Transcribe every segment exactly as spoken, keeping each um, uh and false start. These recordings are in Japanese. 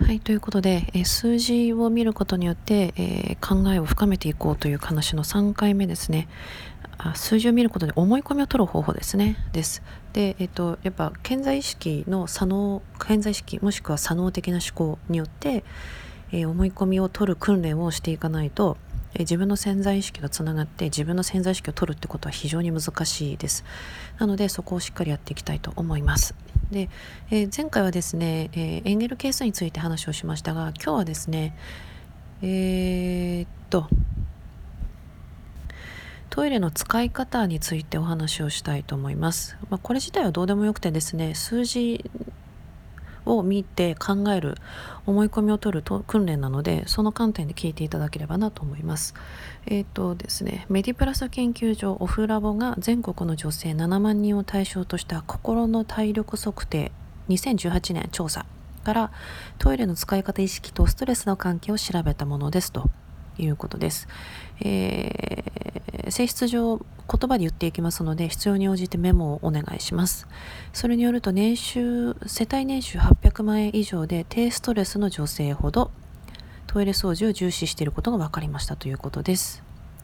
はい、ということで、えー数字を見ることによって、えー考えを深めていこうという話のさんかいめですね。あ数字を見ることで思い込みを取る方法ですね。です。で、えっと、やっぱ潜在意識の左脳、潜在意識もしくは左脳的な思考によって、えー思い込みを取る訓練をしていかないと、えー自分の潜在意識とつながって自分の潜在意識を取るってことは非常に難しいです。なのでそこをしっかりやっていきたいと思います。で、えー前回係はですね、えーエンゲル係数について話をしましたが、今日はですね、えーっとトイレの使い方についてお話をしたいと思います。まあ、これ自体はどうでもよくてですね、数字を見て考える、思い込みを取ると訓練なので、その観点で聞いていただければなと思います。えっ、とですね、メディプラス研究所オフラボが全国の女性ななまんにんを対象とした心の体力測定にせんじゅうはちねん調査からトイレの使い方意識とストレスの関係を調べたものですということです。えー性質上言葉で言っていきますので、必要に応じてメモをお願いします。それによると、年収世帯年収はっぴゃくまんえん以上で低ストレスの女性ほどトイレ掃除を重視していることが分かりましたということです。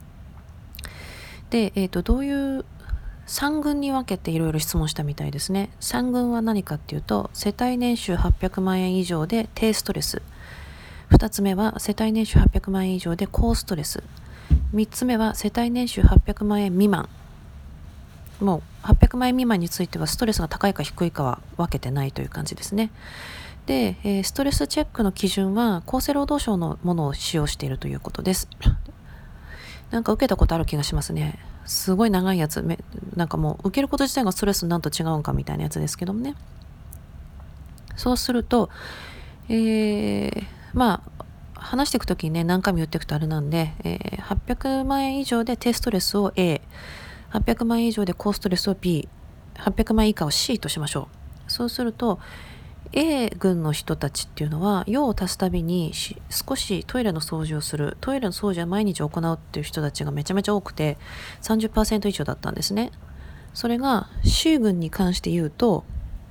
で、えーと、どういうさんぐんに分けていろいろ質問したみたいですね。さんぐんは何かっていうと、世帯年収はっぴゃくまんえん以上で低ストレス。ふたつめは世帯年収はっぴゃくまんえん以上で高ストレス。みっつめは世帯年収はっぴゃくまんえん未満。もうはっぴゃくまんえん未満についてはストレスが高いか低いかは分けてないという感じですね。で、えーストレスチェックの基準は厚生労働省のものを使用しているということです。なんか受けたことある気がしますね。すごい長いやつ、めなんかもう受けること自体がストレスなんと違うんかみたいなやつですけどもね。そうすると、えーまあ話していくときにね、何回も言っていくとあれなんで、えーはっぴゃくまんえん以上で低ストレスを A、はっぴゃくまんえん以上で高ストレスを B、はっぴゃくまんえん以下を C としましょう。そうすると A 群の人たちっていうのは、用を足すたびにし少しトイレの掃除をする、トイレの掃除は毎日行うっていう人たちがめちゃめちゃ多くて さんじゅっパーセント 以上だったんですね。それが C 群に関して言うと、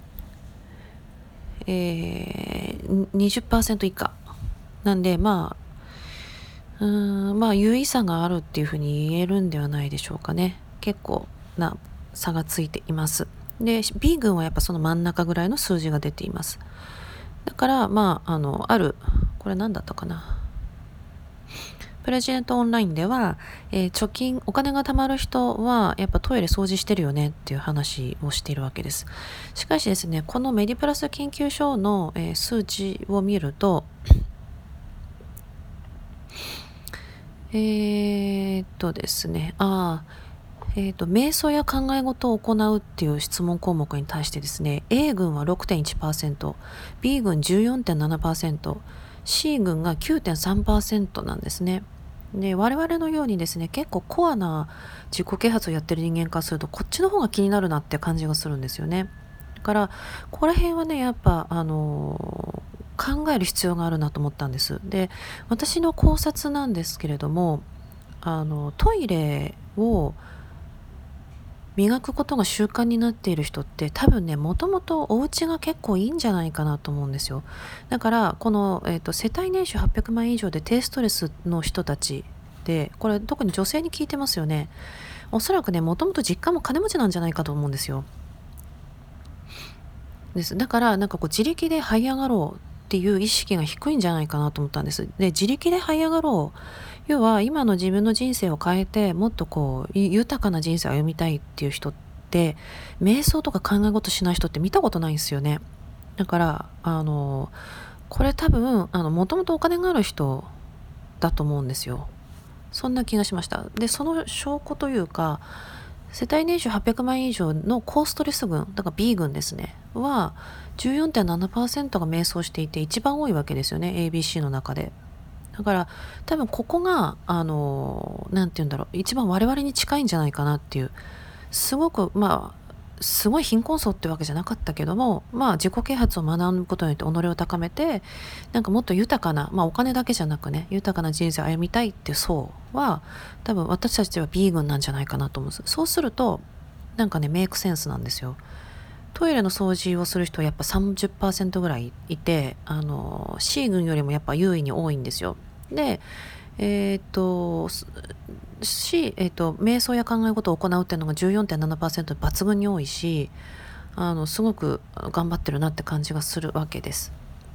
えー、にじゅっパーセント 以下なんで、まあうーんまあ優位差があるっていうふうに言えるんではないでしょうかね。結構な差がついています。で B 群はやっぱその真ん中ぐらいの数字が出ています。だからまああのあるこれ何だったかな、プレジデントオンラインでは、えー貯金お金が貯まる人はやっぱトイレ掃除してるよねっていう話をしているわけです。しかしですね、このメディプラス研究所の、えー数値を見ると、えーっとですね、ああ、えーっと、瞑想や考え事を行うっていう質問項目に対してですね、A 群は ろくてんいちパーセント、B 群 じゅうよんてんななパーセント、C 群が きゅうてんさんパーセント なんですね。で、我々のようにですね、結構コアな自己啓発をやってる人間からすると、こっちの方が気になるなって感じがするんですよね。だから、ここら辺はね、やっぱ、あのー考える必要があるなと思ったんです。で、私の考察なんですけれども、あのトイレを磨くことが習慣になっている人って多分ね、もともとお家が結構いいんじゃないかなと思うんですよ。だからこの、えーと、世帯年収はっぴゃくまんえん以上で低ストレスの人たちで、これ特に女性に聞いてますよね。おそらくね、もともと実家も金持ちなんじゃないかと思うんですよ。ですだからなんかこう自力で這い上がろうっていう意識が低いんじゃないかなと思ったんです。で、自力で這い上がろう、要は今の自分の人生を変えてもっとこう豊かな人生を歩みたいっていう人って、瞑想とか考え事しない人って見たことないんですよね。だからあのこれ多分あのもともとお金がある人だと思うんですよ。そんな気がしました。で、その証拠というか、世帯年収はっぴゃくまんえん以上の高ストレス群、だから B 群ですね、は じゅうよんてんななパーセント が迷走していて一番多いわけですよね、 エービーシー の中で。だから多分ここがあのなんて言うんだろう、一番我々に近いんじゃないかなっていう、すごくまあすごい貧困層ってわけじゃなかったけども、まあ自己啓発を学ぶことによって己を高めて、なんかもっと豊かな、まあお金だけじゃなくね、豊かな人生を歩みたいっていう層は多分私たちは B 群なんじゃないかなと思うんです。そうするとなんかね、メイクセンスなんですよ。 トイレの掃除をする人はやっぱ さんじゅっパーセント ぐらいいて、あの C 群よりもやっぱ優位に多いんですよ。でえー、っと C、えー、っと瞑想や考え事を行うっていうのが じゅうよんてんななパーセント 抜群に多いし、あのすごく頑張ってるなって感じがするわけです。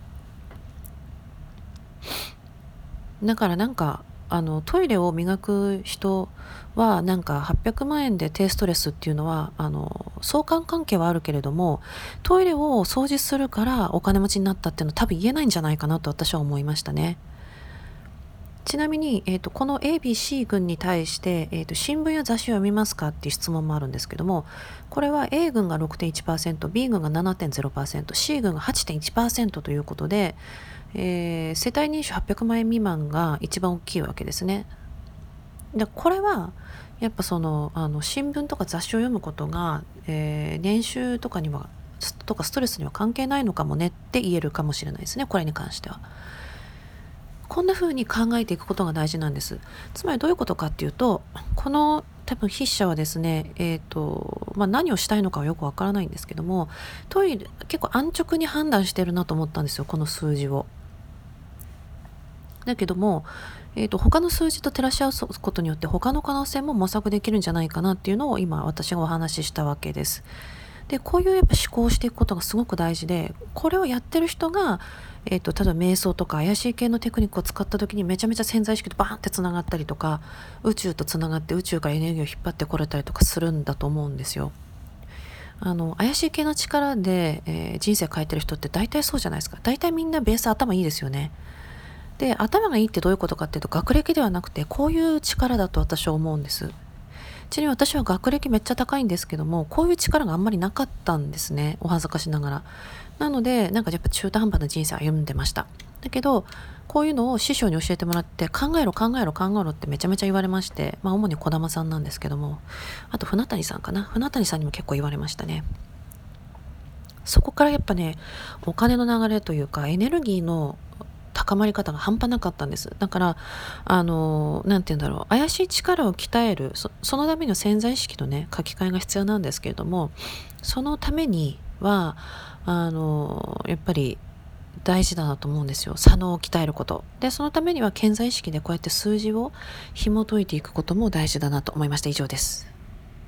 だからなんかあのトイレを磨く人はなんかはっぴゃくまんえんで低ストレスっていうのはあの相関関係はあるけれども、トイレを掃除するからお金持ちになったっていうのは多分言えないんじゃないかなと私は思いましたね。ちなみに、えー、とこの エービーシー 群に対して、えー、と新聞や雑誌を読みますかっていう質問もあるんですけども、これは A 群が ろくてんいちパーセント、B 群が ななてんゼロパーセント、C 群が はちてんいちパーセント ということで、えー世帯年収はっぴゃくまん円未満が一番大きいわけですね。でこれはやっぱそのあの新聞とか雑誌を読むことが、えー年収とかにはとかストレスには関係ないのかもねって言えるかもしれないですね、これに関しては。こんな風に考えていくことが大事なんです。つまりどういうことかっていうと、この多分筆者はですね、えーとまあ、何をしたいのかはよくわからないんですけども、トイレ結構安直に判断してるなと思ったんですよ、この数字を。だけども、えーと他の数字と照らし合わすことによって他の可能性も模索できるんじゃないかなっていうのを今私がお話ししたわけです。でこういうやっぱ思考をしていくことがすごく大事で、これをやってる人が、えー、と例えば瞑想とか怪しい系のテクニックを使った時にめちゃめちゃ潜在意識とバーンってつながったりとか、宇宙とつながって宇宙からエネルギーを引っ張ってこれたりとかするんだと思うんですよ。あの怪しい系の力で、えー人生変えてる人って大体そうじゃないですか。大体みんなベース頭いいですよね。で頭がいいってどういうことかっていうと、学歴ではなくてこういう力だと私は思うんです。ちなみに私は学歴めっちゃ高いんですけども、こういう力があんまりなかったんですね、お恥ずかしながら。なのでなんかやっぱ中途半端な人生を歩んでました。だけどこういうのを師匠に教えてもらって、考えろ考えろ考えろってめちゃめちゃ言われまして、まあ主に児玉さんなんですけども、あと船谷さんかな、船谷さんにも結構言われましたね。そこからやっぱね、お金の流れというかエネルギーの高まり方が半端なかったんです。だからあのなんて言うんだろう、怪しい力を鍛える、そそのための潜在意識のね書き換えが必要なんですけれども、そのためにはあのやっぱり大事だなと思うんですよ、左脳を鍛えることで。そのためには潜在意識でこうやって数字を紐解いていくことも大事だなと思いました。以上です。